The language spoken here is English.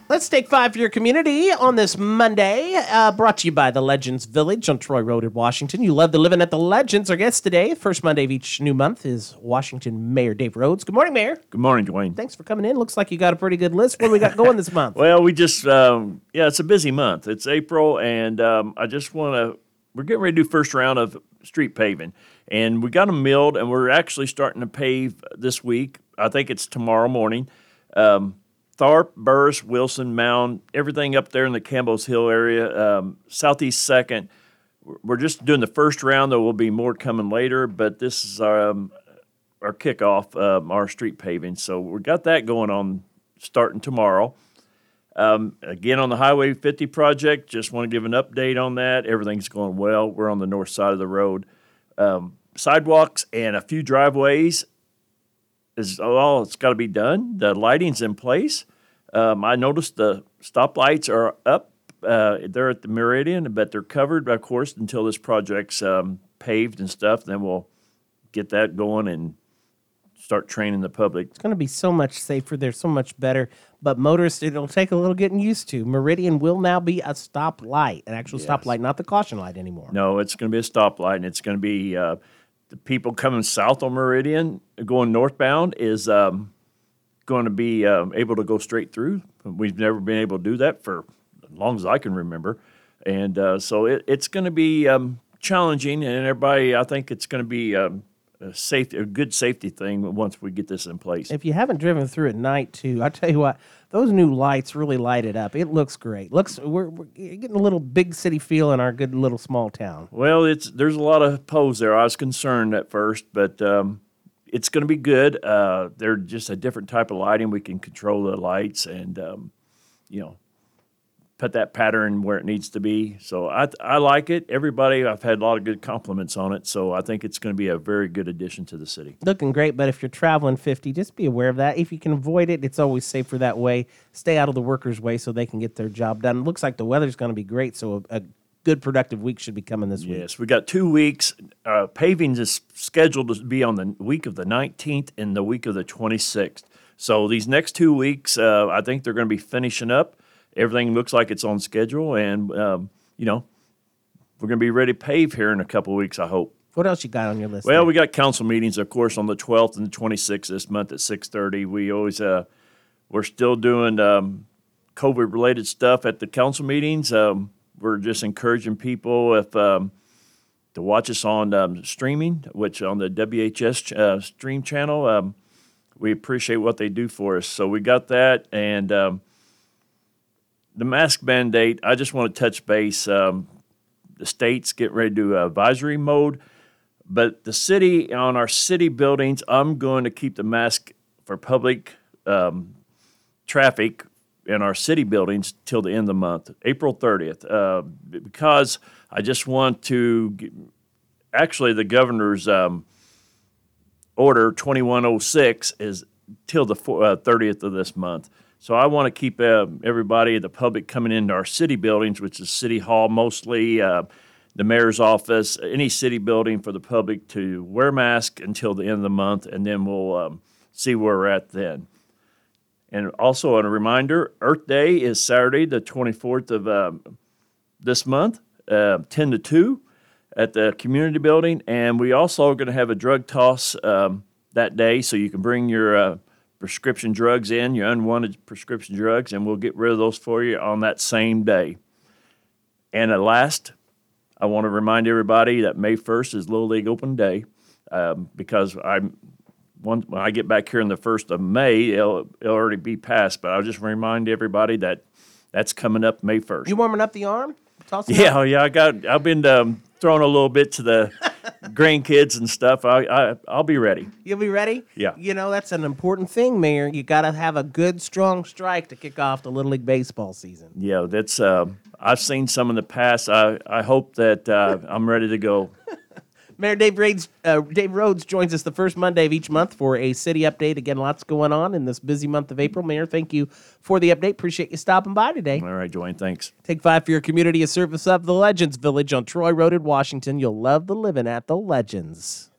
Let's take 5 for your community on this Monday. Brought to you by the Legends Village on Troy Road in Washington. You love the living at the Legends. Our guest today, first Monday of each new month, is Washington Mayor Dave Rhodes. Good morning, Mayor. Good morning, Dwayne. Thanks for coming in. Looks like you got a pretty good list. What do we got going this month? Well, we just, it's a busy month. It's April, and we're getting ready to do first round of street paving. And we got them milled, and we're actually starting to pave this week. I think it's tomorrow morning. Tharp, Burris, Wilson, Mound, everything up there in the Campbell's Hill area, Southeast 2nd. We're just doing the first round. There will be more coming later, but this is our kickoff, our street paving. So we got that going on starting tomorrow. Again, on the Highway 50 project, just want to give an update on that. Everything's going well. We're on the north side of the road. Sidewalks and a few driveways it's got to be done. The lighting's in place. I noticed the stoplights are up. They're at the Meridian, but they're covered, of course, until this project's paved and stuff. Then we'll get that going and start training the public. It's going to be so much safer. They're so much better. But motorists, it'll take a little getting used to. Meridian will now be a stoplight, an actual stoplight, not the caution light anymore. No, it's going to be a stoplight, and it's going to be the people coming south on Meridian, going northbound, is going to be able to go straight through. We've never been able to do that for as long as I can remember. And so it's going to be challenging, and everybody, I think it's going to be a good safety thing once we get this in place. If you haven't driven through at night, too, I tell you what, those new lights really light it up. It looks great. We're getting a little big city feel in our good little small town. Well, there's a lot of pose there. I was concerned at first, but it's going to be good. They're just a different type of lighting. We can control the lights and put that pattern where it needs to be. So I like it. Everybody, I've had a lot of good compliments on it. So I think it's going to be a very good addition to the city. Looking great, but if you're traveling 50, just be aware of that. If you can avoid it, it's always safer that way. Stay out of the workers' way so they can get their job done. It looks like the weather's going to be great, so a good productive week should be coming this week. Yes, we got 2 weeks. Paving is scheduled to be on the week of the 19th and the week of the 26th. So these next 2 weeks, I think they're going to be finishing up. Everything looks like it's on schedule, and, we're going to be ready to pave here in a couple of weeks, I hope. What else you got on your list? Well, we got council meetings, of course, on the 12th and the 26th this month at 6:30. We always, we're still doing COVID-related stuff at the council meetings. We're just encouraging people to watch us on streaming, which on the WHS stream channel. We appreciate what they do for us. So we got that, and the mask mandate, I just want to touch base. The state's getting ready to do advisory mode, but the city, on our city buildings, I'm going to keep the mask for public traffic in our city buildings till the end of the month, April 30th, because I just want to actually the governor's order 2106 is till the 30th of this month. So I want to keep everybody, the public, coming into our city buildings, which is City Hall mostly, the mayor's office, any city building for the public to wear masks until the end of the month, and then we'll see where we're at then. And also a reminder, Earth Day is Saturday, the 24th of this month, 10 to 2 at the community building. And we also are going to have a drug toss that day, so you can bring your prescription drugs in, your unwanted prescription drugs, and we'll get rid of those for you on that same day. And at last, I want to remind everybody that May 1st is Little League Open Day because when I get back here on the 1st of May, it'll already be past, but I'll just remind everybody that that's coming up May 1st. You warming up the arm? Yeah, I've been throwing a little bit to the grandkids and stuff. I'll be ready. You'll be ready? Yeah. That's an important thing, Mayor. You got to have a good, strong strike to kick off the Little League baseball season. Yeah, that's. I've seen some in the past. I hope that I'm ready to go. Mayor Dave Rhodes joins us the first Monday of each month for a city update. Again, lots going on in this busy month of April. Mayor, thank you for the update. Appreciate you stopping by today. All right, Dwayne, thanks. Take 5 for your community, a service of the Legends Village on Troy Road in Washington. You'll love the living at the Legends.